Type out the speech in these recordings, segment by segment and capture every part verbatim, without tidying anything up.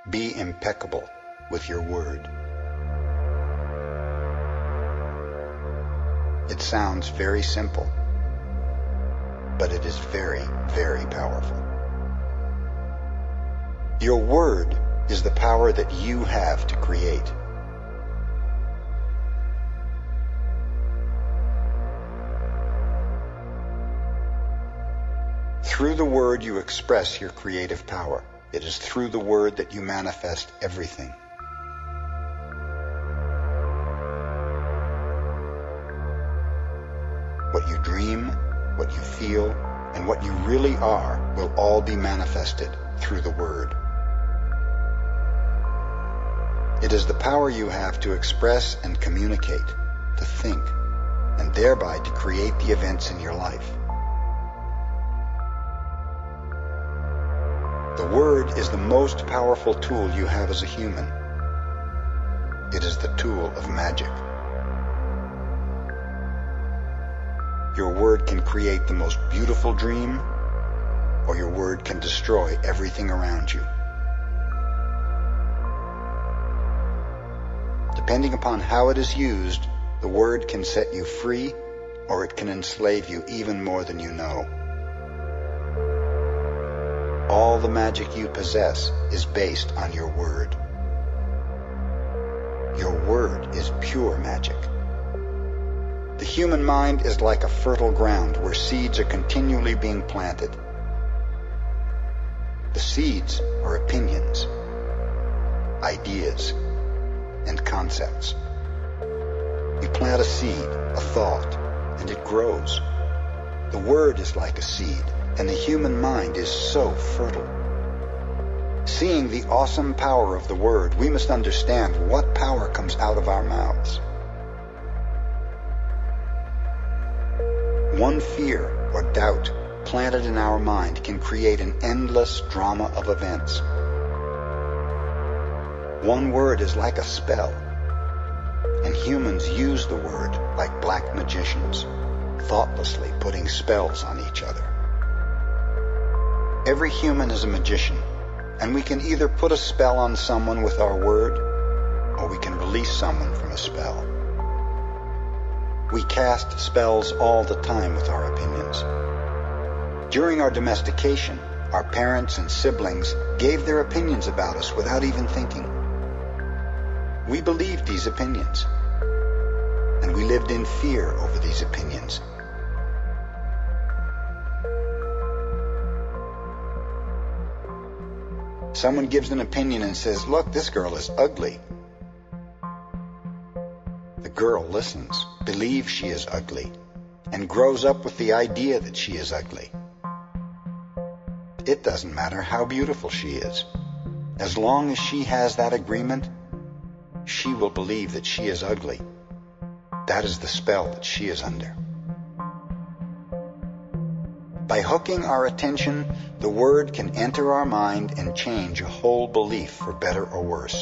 Be impeccable with your word. It sounds very simple, but it is very, very powerful. Your word is the power that you have to create. Through the word you express your creative power. It is through the word that you manifest everything. What you dream, what you feel, and what you really are will all be manifested through the word. It is the power you have to express and communicate, to think, and thereby to create the events in your life. The word is the most powerful tool you have as a human. It is the tool of magic. Your word can create the most beautiful dream, or your word can destroy everything around you. Depending upon how it is used, the word can set you free, or it can enslave you even more than you know. All the magic you possess is based on your word. Your word is pure magic. The human mind is like a fertile ground where seeds are continually being planted. The seeds are opinions, ideas, and concepts. You plant a seed, a thought, and it grows. The word is like a seed, and the human mind is so fertile. Seeing the awesome power of the word, we must understand what power comes out of our mouths. One fear or doubt planted in our mind can create an endless drama of events. One word is like a spell, and humans use the word like black magicians, thoughtlessly putting spells on each other. Every human is a magician, and we can either put a spell on someone with our word, or we can release someone from a spell. We cast spells all the time with our opinions. During our domestication, our parents and siblings gave their opinions about us without even thinking. We believed these opinions, and we lived in fear over these opinions. Someone gives an opinion and says, "Look, this girl is ugly." The girl listens, believes she is ugly, and grows up with the idea that she is ugly. It doesn't matter how beautiful she is. As long as she has that agreement, she will believe that she is ugly. That is the spell that she is under. By hooking our attention, the word can enter our mind and change a whole belief for better or worse.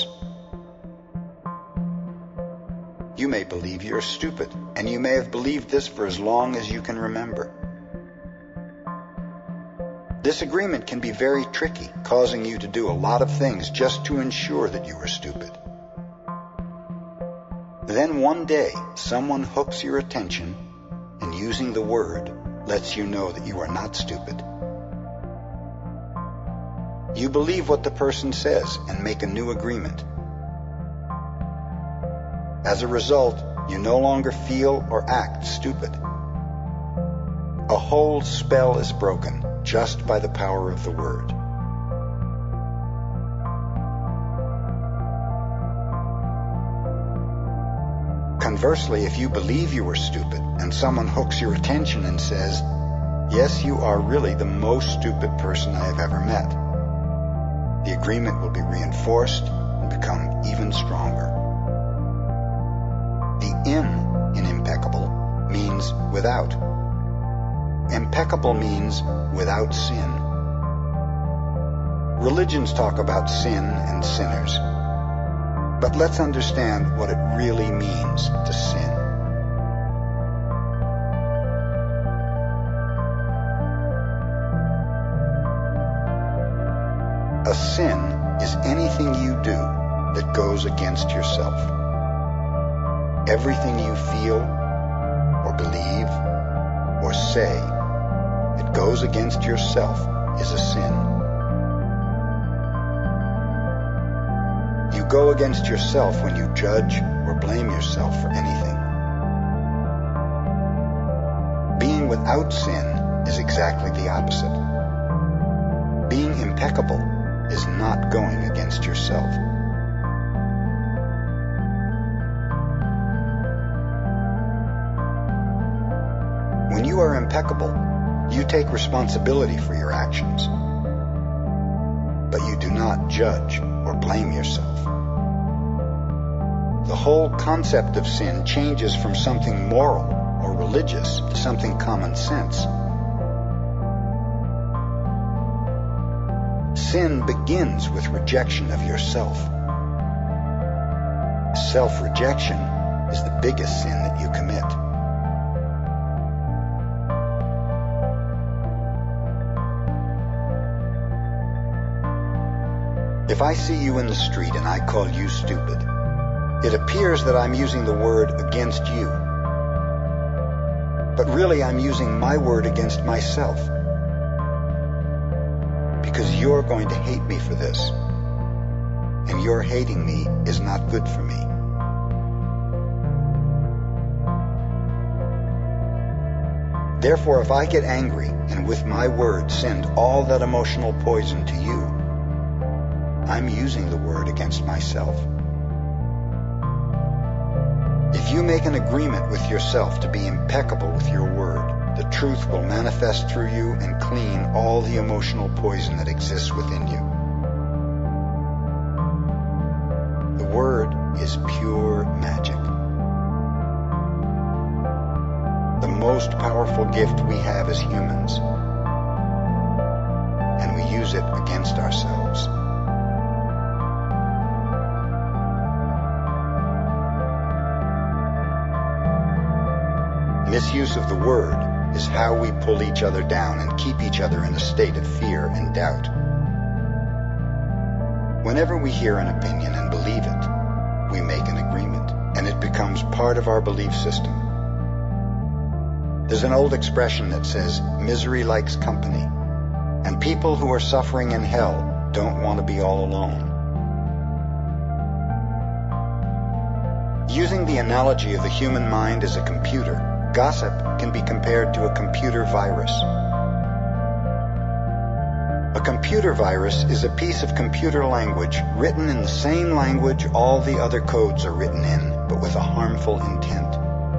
You may believe you're stupid, and you may have believed this for as long as you can remember. This agreement can be very tricky, causing you to do a lot of things just to ensure that you are stupid. Then one day, someone hooks your attention, and using the word, lets you know that you are not stupid. You believe what the person says and make a new agreement. As a result, you no longer feel or act stupid. A whole spell is broken just by the power of the word. Conversely, if you believe you are stupid and someone hooks your attention and says, "Yes, you are really the most stupid person I have ever met," the agreement will be reinforced and become even stronger. The "in" in impeccable means without. Impeccable means without sin. Religions talk about sin and sinners, but let's understand what it really means to sin. A sin is anything you do that goes against yourself. Everything you feel or believe or say that goes against yourself is a sin. You go against yourself when you judge or blame yourself for anything. Being without sin is exactly the opposite. Being impeccable is not going against yourself. When you are impeccable, you take responsibility for your actions, but you do not judge or blame yourself. The whole concept of sin changes from something moral or religious to something common sense. Sin begins with rejection of yourself. Self-rejection is the biggest sin that you commit. If I see you in the street and I call you stupid, it appears that I'm using the word against you. But really I'm using my word against myself. Because you're going to hate me for this. And your hating me is not good for me. Therefore, if I get angry and with my word send all that emotional poison to you, I'm using the word against myself. If you make an agreement with yourself to be impeccable with your word, the truth will manifest through you and clean all the emotional poison that exists within you. The word is pure magic. The most powerful gift we have as humans, and we use it against ourselves. Misuse of the word is how we pull each other down and keep each other in a state of fear and doubt. Whenever we hear an opinion and believe it, we make an agreement, and it becomes part of our belief system. There's an old expression that says, misery likes company, and people who are suffering in hell don't want to be all alone. Using the analogy of the human mind as a computer, gossip can be compared to a computer virus. A computer virus is a piece of computer language written in the same language all the other codes are written in, but with a harmful intent.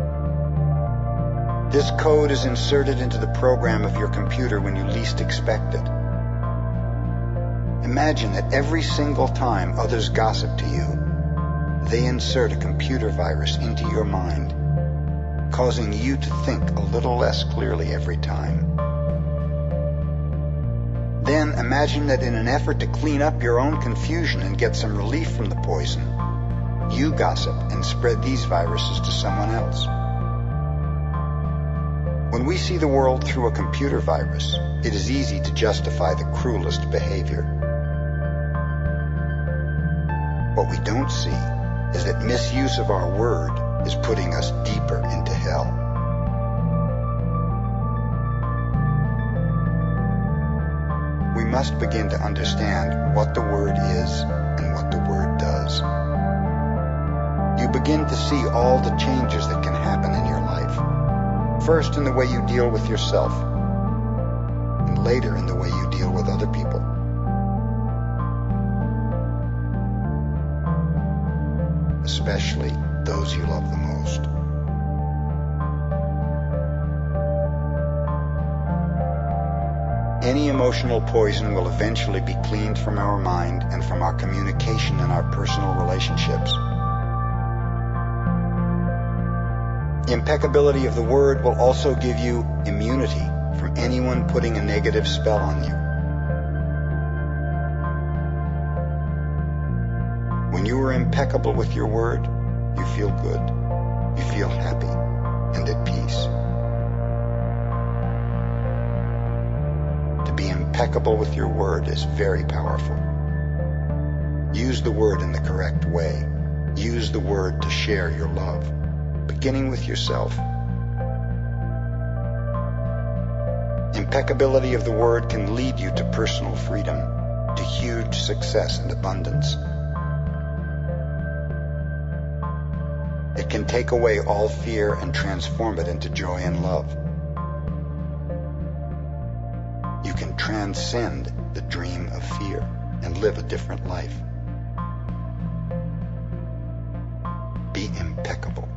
This code is inserted into the program of your computer when you least expect it. Imagine that every single time others gossip to you, they insert a computer virus into your mind, causing you to think a little less clearly every time. Then imagine that in an effort to clean up your own confusion and get some relief from the poison, you gossip and spread these viruses to someone else. When we see the world through a computer virus, it is easy to justify the cruelest behavior. What we don't see is that misuse of our word is putting us deeper into hell. We must begin to understand what the word is and what the word does. You begin to see all the changes that can happen in your life. First in the way you deal with yourself, and later in the way you deal with other people. Especially those you love the most. Any emotional poison will eventually be cleaned from our mind and from our communication and our personal relationships. Impeccability of the word will also give you immunity from anyone putting a negative spell on you. When you are impeccable with your word, you feel good, you feel happy, and at peace. To be impeccable with your word is very powerful. Use the word in the correct way. Use the word to share your love, beginning with yourself. Impeccability of the word can lead you to personal freedom, to huge success and abundance. It can take away all fear and transform it into joy and love. You can transcend the dream of fear and live a different life. Be impeccable.